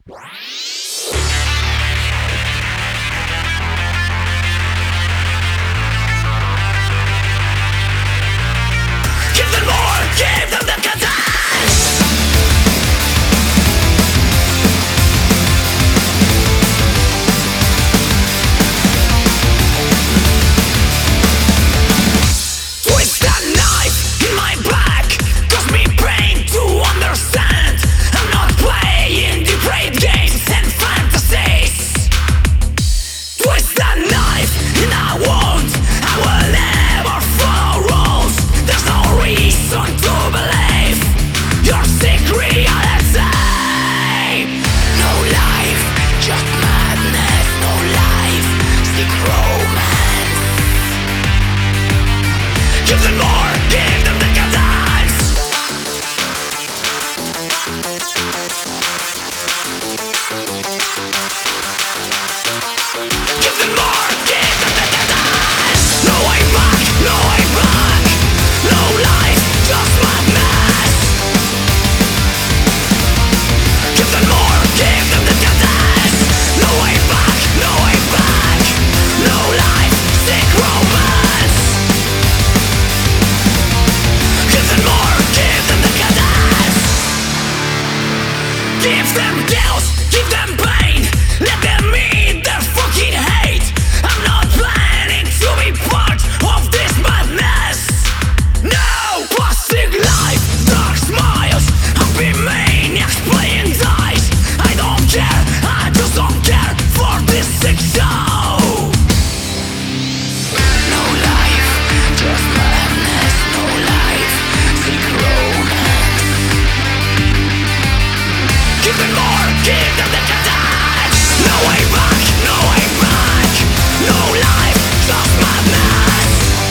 Give them more, give them the content. Twist that knife in my back, cause me pain to understand. I'm not playing depraved games and fantasies. Twist that knife in a wound, I will never follow rules. There's no reason to believe your sick reality. No life, just madness. No life, sick romance. Give them more, give them the guidance. Give them more, give them the guidance. No way back, no way back. No life, just madness. Give them more, give them the guidance. No way back, no way back. No life, sick romance. Give them more, give them the guidance. Give them guilt, give them pain. Let them eat their fucking hate. I'm not planning to be part of this madness. No plastic life, dark smiles. Happy maniacs playing dice. I don't care, I just don't care for this sick show. No life, just madness. No life, sick romance. Give them more, give them the guidance. No way back, no way back. No life, just madness.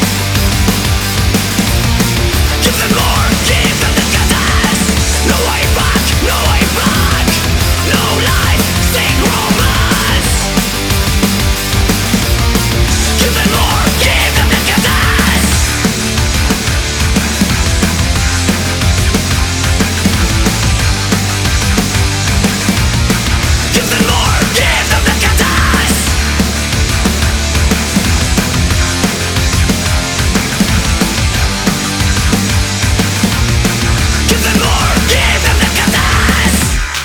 Give them more, give them the guidance. No way back, no way back. No life, sick romance. Give them more, give them the guidance. Give them more, give them the guidance. Give them more, give them the guidance.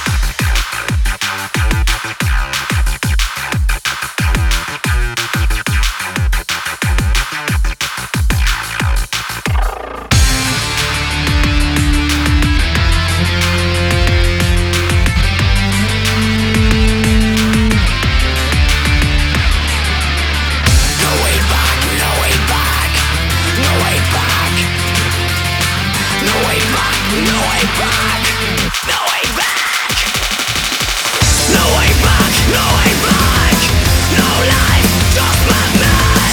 No way back, no way back. No way back. No way back, no way back. No way back. No way back, no way back. No life, just madness.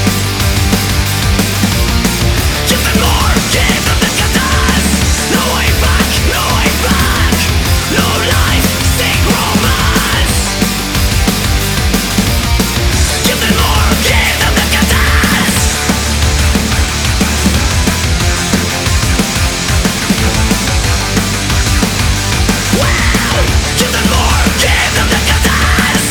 Give them more, give them the guidance. No way back, no way back. No life, sick romance. Give them more, give them the guidance. Wow! Give them more, give them the guidance.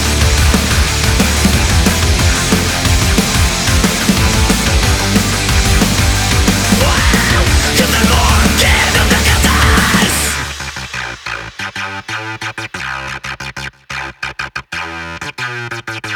Wow! Give them more, give them the guidance.